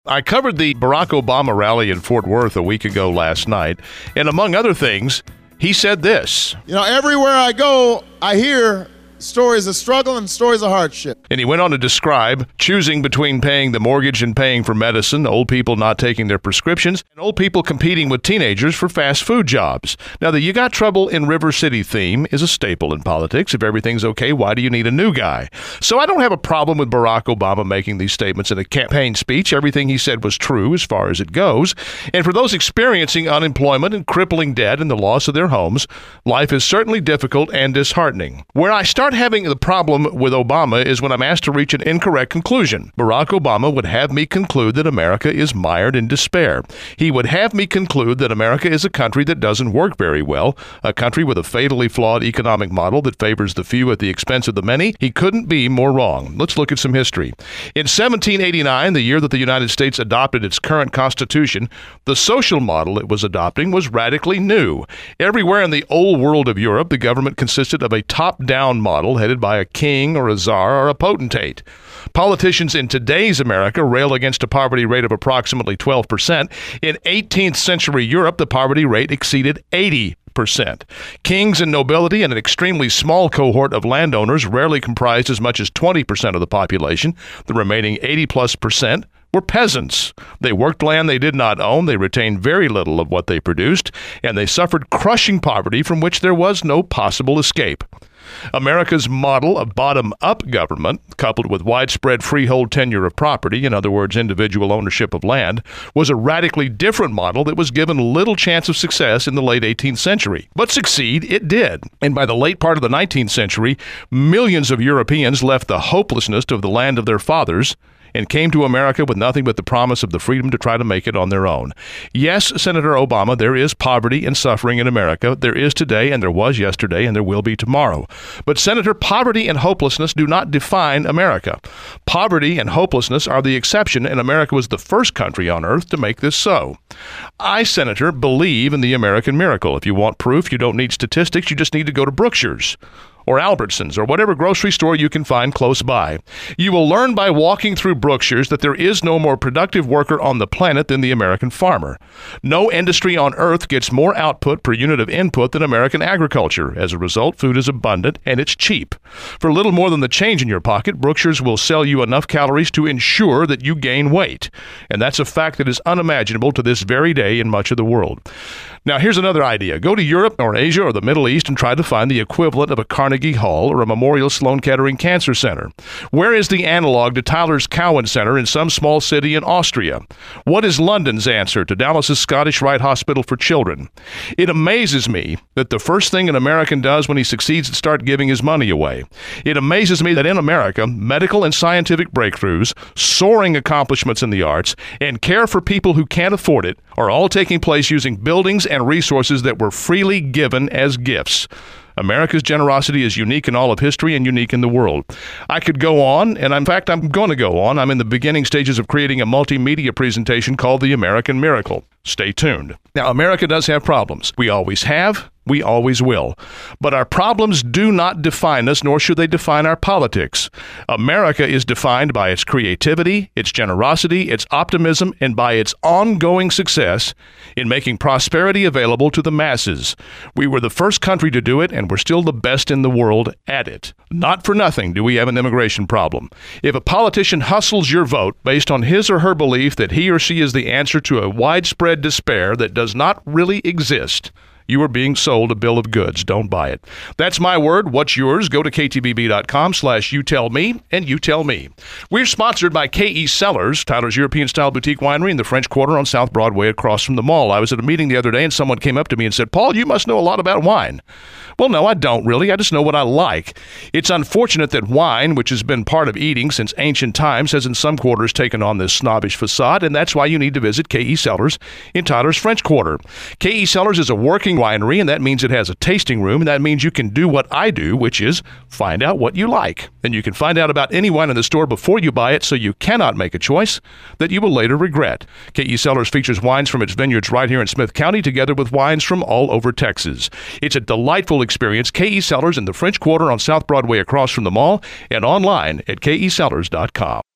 I covered the Barack Obama rally in Fort Worth a week ago last night, and among other things, he said this. Everywhere I go, I hear stories of struggle and stories of hardship. And he went on to describe choosing between paying the mortgage and paying for medicine, old people not taking their prescriptions, and old people competing with teenagers for fast food jobs. Now, the "you got trouble in River City" theme is a staple in politics. If everything's okay, why do you need a new guy? So I don't have a problem with Barack Obama making these statements in a campaign speech. Everything he said was true as far as it goes. And for those experiencing unemployment and crippling debt and the loss of their homes, life is certainly difficult and disheartening. Where I start having the problem with Obama is when I'm asked to reach an incorrect conclusion. Barack Obama would have me conclude that America is mired in despair. He would have me conclude that America is a country that doesn't work very well, a country with a fatally flawed economic model that favors the few at the expense of the many. He couldn't be more wrong. Let's look at some history. In 1789, the year that the United States adopted its current Constitution, the social model it was adopting was radically new. Everywhere in the old world of Europe, the government consisted of a top-down model headed by a king or a czar or a potentate. Politicians in today's America rail against a poverty rate of approximately 12%. In 18th century Europe, the poverty rate exceeded 80%. Kings and nobility and an extremely small cohort of landowners rarely comprised as much as 20% of the population. The remaining 80+% were peasants. They worked land they did not own, they retained very little of what they produced, and they suffered crushing poverty from which there was no possible escape. America's model of bottom-up government, coupled with widespread freehold tenure of property, in other words, individual ownership of land, was a radically different model that was given little chance of success in the late 18th century. But succeed it did. And by the late part of the 19th century, millions of Europeans left the hopelessness of the land of their fathers and came to America with nothing but the promise of the freedom to try to make it on their own. Yes, Senator Obama, there is poverty and suffering in America. There is today, and there was yesterday, and there will be tomorrow. But, Senator, poverty and hopelessness do not define America. Poverty and hopelessness are the exception, and America was the first country on earth to make this so. I, Senator, believe in the American miracle. If you want proof, you don't need statistics. You just need to go to Brookshire's or Albertsons, or whatever grocery store you can find close by. You will learn by walking through Brookshire's that there is no more productive worker on the planet than the American farmer. No industry on earth gets more output per unit of input than American agriculture. As a result, food is abundant and it's cheap. For little more than the change in your pocket, Brookshire's will sell you enough calories to ensure that you gain weight. And that's a fact that is unimaginable to this very day in much of the world. Now, here's another idea. Go to Europe or Asia or the Middle East and try to find the equivalent of a Carnegie Hall or a Memorial Sloan Kettering Cancer Center. Where is the analog to Tyler's Cowan Center in some small city in Austria? What is London's answer to Dallas's Scottish Rite Hospital for Children? It amazes me that the first thing an American does when he succeeds is start giving his money away. It amazes me that in America, medical and scientific breakthroughs, soaring accomplishments in the arts, and care for people who can't afford it are all taking place using buildings and resources that were freely given as gifts. America's generosity is unique in all of history and unique in the world. I could go on, and in fact, I'm going to go on. I'm in the beginning stages of creating a multimedia presentation called The American Miracle. Stay tuned. Now, America does have problems. We always have. We always will. But our problems do not define us, nor should they define our politics. America is defined by its creativity, its generosity, its optimism, and by its ongoing success in making prosperity available to the masses. We were the first country to do it, and we're still the best in the world at it. Not for nothing do we have an immigration problem. If a politician hustles your vote based on his or her belief that he or she is the answer to a widespread despair that does not really exist, you are being sold a bill of goods. Don't buy it. That's my word. What's yours? Go to ktbb.com/youtellme and you tell me. We're sponsored by K.E. Cellars, Tyler's European-style boutique winery in the French Quarter on South Broadway across from the mall. I was at a meeting the other day and someone came up to me and said, "Paul, you must know a lot about wine." Well, no, I don't really. I just know what I like. It's unfortunate that wine, which has been part of eating since ancient times, has in some quarters taken on this snobbish facade, and that's why you need to visit K.E. Cellars in Tyler's French Quarter. K.E. Cellars is a working winery, and that means it has a tasting room, and that means you can do what I do, which is find out what you like. And you can find out about any wine in the store before you buy it, so you cannot make a choice that you will later regret. K.E. Cellars features wines from its vineyards right here in Smith County, together with wines from all over Texas. It's a delightful experience. K.E. Cellars in the French Quarter on South Broadway across from the mall, and online at KECellars.com.